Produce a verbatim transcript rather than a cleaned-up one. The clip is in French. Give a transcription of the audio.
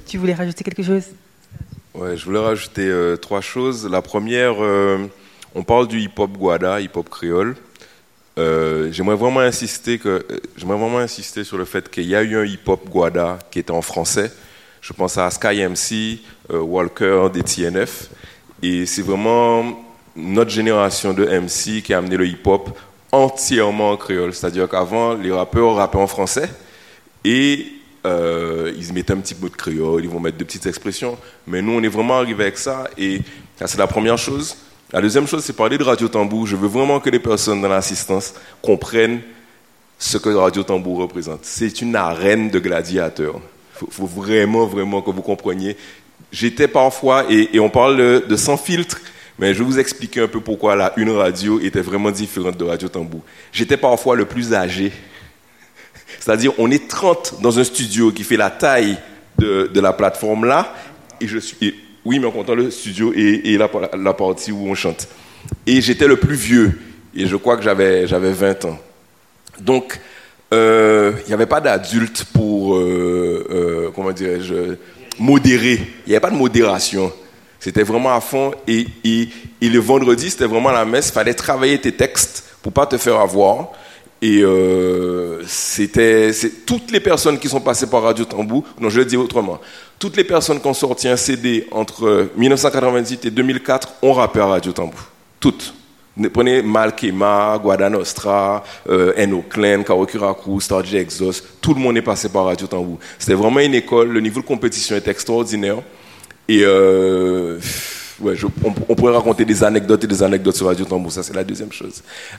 tu voulais rajouter quelque chose? Ouais, je voulais rajouter euh, trois choses. La première, euh, on parle du hip-hop Guada, hip-hop créole. Euh, j'aimerais vraiment insister que, euh, j'aimerais vraiment insister sur le fait qu'il y a eu un hip-hop Guada qui était en français. Je pense à Sky M C, euh, Walker des T N F. Et c'est vraiment notre génération de M C qui a amené le hip-hop entièrement en créole. C'est-à-dire qu'avant, les rappeurs rappaient en français et euh, ils mettaient un petit mot de créole, ils vont mettre de petites expressions. Mais nous, on est vraiment arrivé avec ça et ça, c'est la première chose. La deuxième chose, c'est parler de Radio Tambour. Je veux vraiment que les personnes dans l'assistance comprennent ce que Radio Tambour représente. C'est une arène de gladiateurs. Il faut, faut vraiment, vraiment que vous compreniez. J'étais parfois, et, et on parle de, de sans filtre, mais je vais vous expliquer un peu pourquoi la une radio était vraiment différente de Radio Tambour. J'étais parfois le plus âgé. C'est-à-dire, on est trente dans un studio qui fait la taille de, de la plateforme là, et je suis... Et, oui, mais en comptant le studio et, et la, la partie où on chante. Et j'étais le plus vieux. Et je crois que j'avais, j'avais vingt ans. Donc, il euh, n'y avait pas d'adulte pour, euh, euh, comment dirais-je, modérer. Il n'y avait pas de modération. C'était vraiment à fond. Et, et, et le vendredi, c'était vraiment la messe. Il fallait travailler tes textes pour ne pas te faire avoir. Et euh, c'était c'est, toutes les personnes qui sont passées par Radio Tambour, non, je le dis autrement, toutes les personnes qui ont sorti un C D entre dix-neuf cent quatre-vingt-dix et deux mille quatre ont rappé à Radio Tambour. Toutes. Prenez Malkema, Guada Nostra, euh, Eno Clan, Kawakuraku, Star J Exos, tout le monde est passé par Radio Tambour. C'était vraiment une école, le niveau de compétition était extraordinaire. Et euh, ouais, je, on, on pourrait raconter des anecdotes et des anecdotes sur Radio Tambour, ça c'est la deuxième chose.